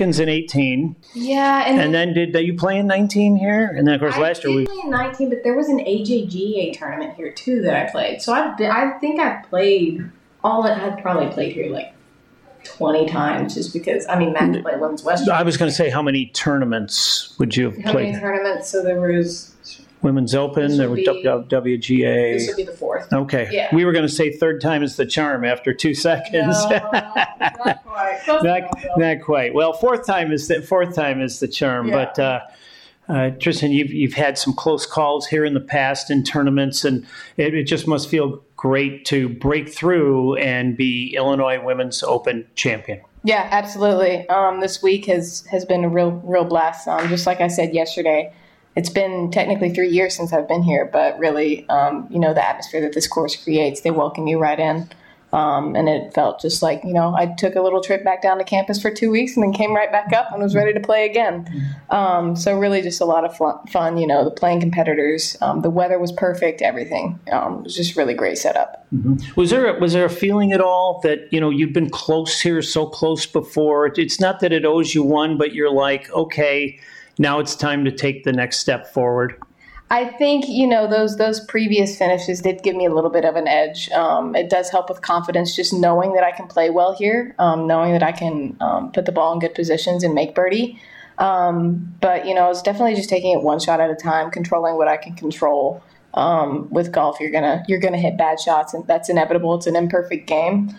Pickens in 18. Yeah, and then did you play in 19 here? And then of course last year I did play in 19, but there was an AJGA tournament here too that I played. So I think I've played I'd probably played here like 20 times just because, Matt played Women's Western. I was going to say, how many tournaments would you have played? How many tournaments? So there was Women's Open, there was WGA. This would be the fourth. Okay. Yeah. We were going to say third time is the charm after 2 seconds. No, not quite. Not quite. Well, fourth time is the charm. Yeah. But Tristan, you've had some close calls here in the past in tournaments, and it just must feel great to break through and be Illinois Women's Open champion. Yeah, absolutely. This week has been a real blast. Just like I said yesterday, it's been technically 3 years since I've been here, but really, the atmosphere that this course creates, they welcome you right in. And it felt just like, I took a little trip back down to campus for 2 weeks and then came right back up and was ready to play again. So really just a lot of fun, the playing competitors, the weather was perfect, everything. It was just really great setup. Mm-hmm. Was there a feeling at all that, you've been close here, so close before? It's not that it owes you one, but you're like, okay, now it's time to take the next step forward? I think, those previous finishes did give me a little bit of an edge. It does help with confidence, just knowing that I can play well here, knowing that I can put the ball in good positions and make birdie. But, it's definitely just taking it one shot at a time, controlling what I can control. With golf, you're gonna hit bad shots, and that's inevitable. It's an imperfect game.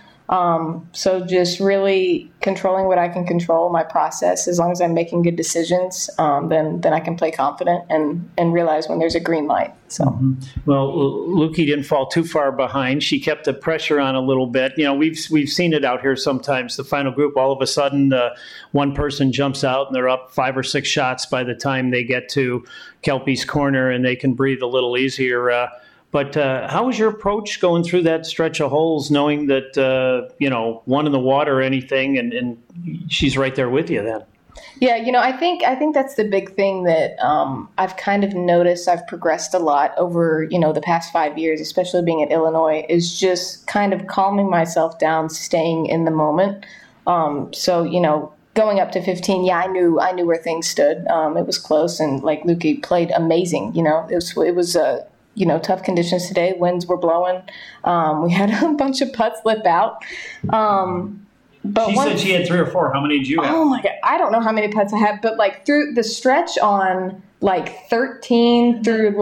So just really controlling what I can control, my process. As long as I'm making good decisions, then I can play confident and realize when there's a green light. So, Well, Lukey didn't fall too far behind. She kept the pressure on a little bit. We've seen it out here sometimes. The final group, all of a sudden, one person jumps out and they're up 5 or 6 shots by the time they get to Kelpie's corner, and they can breathe a little easier. But how was your approach going through that stretch of holes, knowing that, one in the water or anything, and she's right there with you then? Yeah, I think that's the big thing that I've kind of noticed. I've progressed a lot over, the past 5 years, especially being at Illinois, is just kind of calming myself down, staying in the moment. Going up to 15, I knew where things stood. It was close, and like Lukey played amazing. It was tough conditions today. Winds were blowing. We had a bunch of putts lip out. But she said she had 3 or 4. How many did you have? Oh my God. I don't know how many putts I had, but through the stretch on 13 through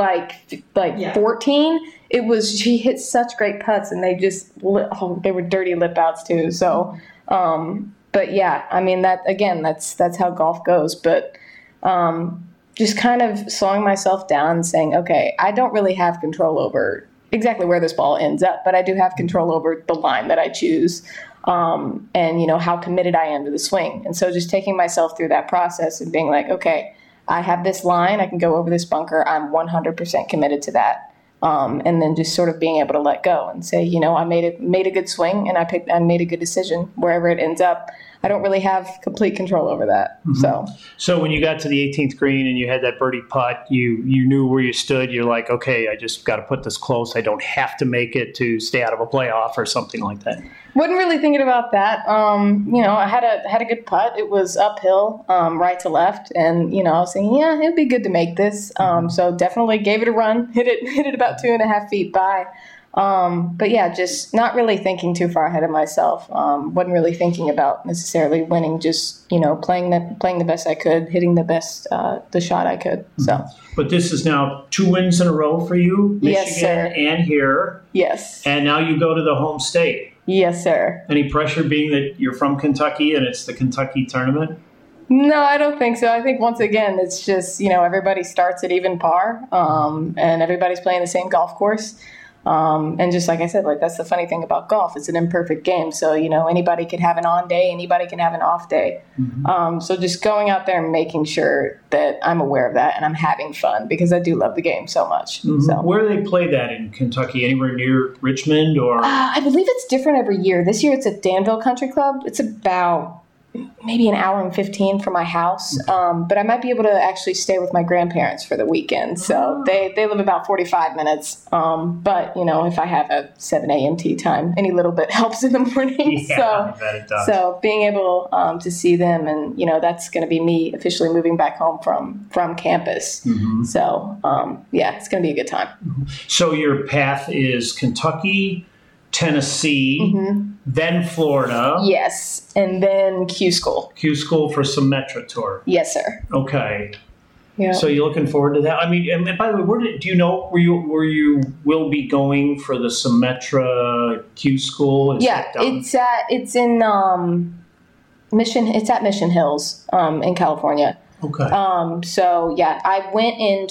14, she hit such great putts, and they were dirty lip outs too. So, but yeah, that's how golf goes. But, just kind of slowing myself down and saying, okay, I don't really have control over exactly where this ball ends up, but I do have control over the line that I choose, and how committed I am to the swing. And so just taking myself through that process and being like, okay, I have this line, I can go over this bunker, I'm 100% committed to that. And then just sort of being able to let go and say, I made a good swing, and I made a good decision wherever it ends up. I don't really have complete control over that. Mm-hmm. So when you got to the 18th green and you had that birdie putt, you knew where you stood. You're like, okay, I just got to put this close. I don't have to make it to stay out of a playoff or something like that. Wasn't really thinking about that. I had a good putt. It was uphill, right to left, and I was saying, yeah, it'd be good to make this. So definitely gave it a run. Hit it about 2.5 feet by. But yeah, just not really thinking too far ahead of myself. Wasn't really thinking about necessarily winning. Just playing the best I could, hitting the shot I could. So. But this is now 2 wins in a row for you, Michigan yes, sir. And here. Yes. And now you go to the home state. Yes, sir. Any pressure being that you're from Kentucky and it's the Kentucky tournament? No, I don't think so. I think once again, it's just, everybody starts at even par, and everybody's playing the same golf course. And just like I said, that's the funny thing about golf. It's an imperfect game. So, anybody could have an on day, anybody can have an off day. Mm-hmm. So just going out there and making sure that I'm aware of that and I'm having fun, because I do love the game so much. Mm-hmm. So. Where do they play that in Kentucky? Anywhere near Richmond or? I believe it's different every year. This year it's at Danville Country Club. It's about maybe an hour and 15 from my house. But I might be able to actually stay with my grandparents for the weekend. So they live about 45 minutes. But, if I have a 7 a.m. tea time, any little bit helps in the morning. Yeah, I bet it does. So being able to see them, and, that's going to be me officially moving back home from campus. Mm-hmm. So, it's going to be a good time. Mm-hmm. So your path is Kentucky, Tennessee, then Florida. Yes, and then Q School. Q School for Symetra Tour. Yes, sir. Okay. Yeah. So you're looking forward to that? I mean, and by the way, do you know where you will be going for the Symetra Q School? It's in Mission. It's at Mission Hills in California. Okay. I went in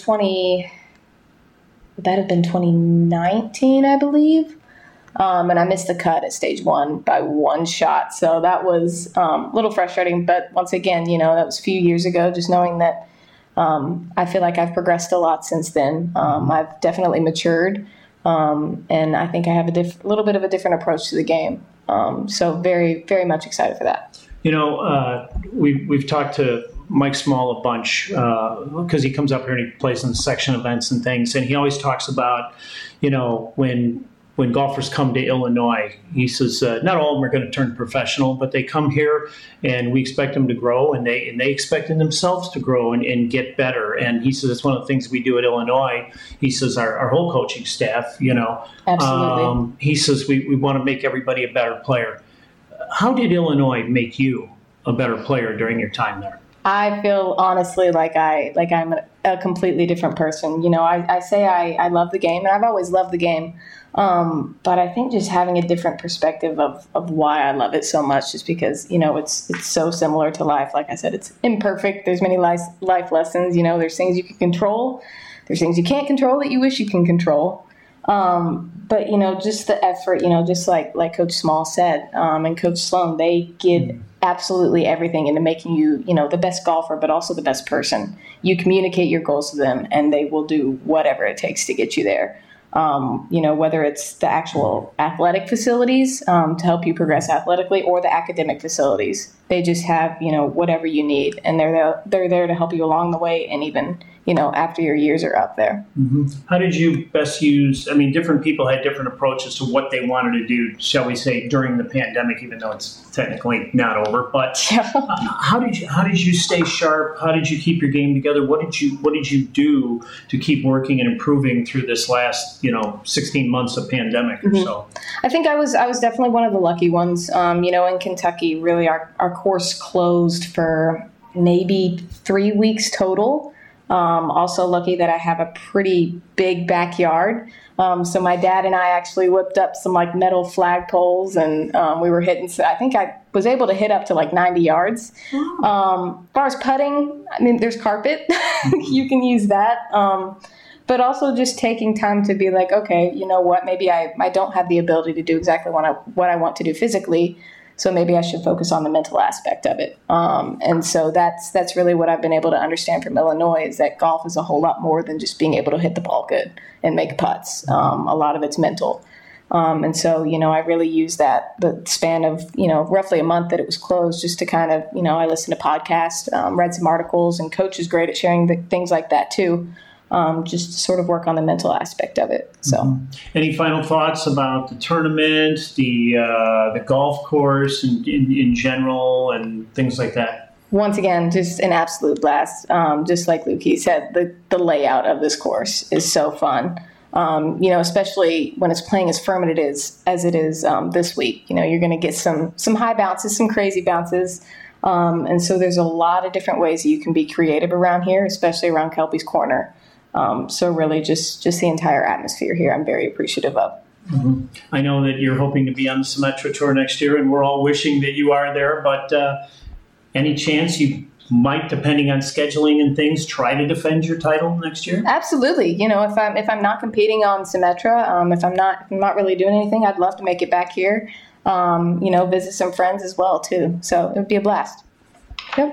2019, I believe. And I missed the cut at stage 1 by 1 shot. So that was a little frustrating. But once again, that was a few years ago, just knowing that I feel like I've progressed a lot since then. I've definitely matured. And I think I have a little bit of a different approach to the game. So very, very much excited for that. We've talked to Mike Small a bunch because he comes up here and he plays in section events and things. And he always talks about, when golfers come to Illinois, he says not all of them are going to turn professional, but they come here and we expect them to grow, and they expect in themselves to grow and get better. And he says it's one of the things we do at Illinois. He says our whole coaching staff, Absolutely. He says we want to make everybody a better player. How did Illinois make you a better player during your time there? I feel honestly like I'm a completely different person. I say I love the game, and I've always loved the game. But I think just having a different perspective of why I love it so much, just because, it's so similar to life. Like I said, it's imperfect. There's many life lessons. There's things you can control. There's things you can't control that you wish you can control. But, just the effort, just like Coach Small said, and Coach Sloan, they give absolutely everything into making you, the best golfer, but also the best person. You communicate your goals to them, and they will do whatever it takes to get you there. Whether it's the actual athletic facilities to help you progress athletically, or the academic facilities. They just have, whatever you need, and they're there to help you along the way, and even, after your years are up there. Mm-hmm. How did you best use, different people had different approaches to what they wanted to do, shall we say, during the pandemic, even though it's technically not over, but how did you stay sharp? How did you keep your game together? What did you do to keep working and improving through this last, 16 months of pandemic or so? I think I was definitely one of the lucky ones. In Kentucky, really our course closed for maybe 3 weeks total. Also lucky that I have a pretty big backyard. So my dad and I actually whipped up some metal flagpoles, and we were hitting. I think I was able to hit up to 90 yards. As far as putting, there's carpet. You can use that. But also just taking time to be like, okay, you know what? Maybe I don't have the ability to do exactly what I want to do physically. So maybe I should focus on the mental aspect of it. And so that's really what I've been able to understand from Illinois, is that golf is a whole lot more than just being able to hit the ball good and make putts. A lot of it's mental. And so, I really used the span of, roughly a month that it was closed, just to kind of, I listened to podcasts, read some articles, and Coach is great at sharing things like that too. Just to sort of work on the mental aspect of it. So, any final thoughts about the tournament, the golf course, in general, and things like that? Once again, just an absolute blast. Just like Lukey said, the layout of this course is so fun. Especially when it's playing as firm as it is this week. You're going to get some high bounces, some crazy bounces. And so there's a lot of different ways that you can be creative around here, especially around Kelpie's Corner. So really just the entire atmosphere here, I'm very appreciative of. Mm-hmm. I know that you're hoping to be on the Symetra Tour next year, and we're all wishing that you are there, but any chance you might, depending on scheduling and things, try to defend your title next year? Absolutely. If I'm not competing on Symetra, if I'm not really doing anything, I'd love to make it back here. Visit some friends as well too. So it would be a blast.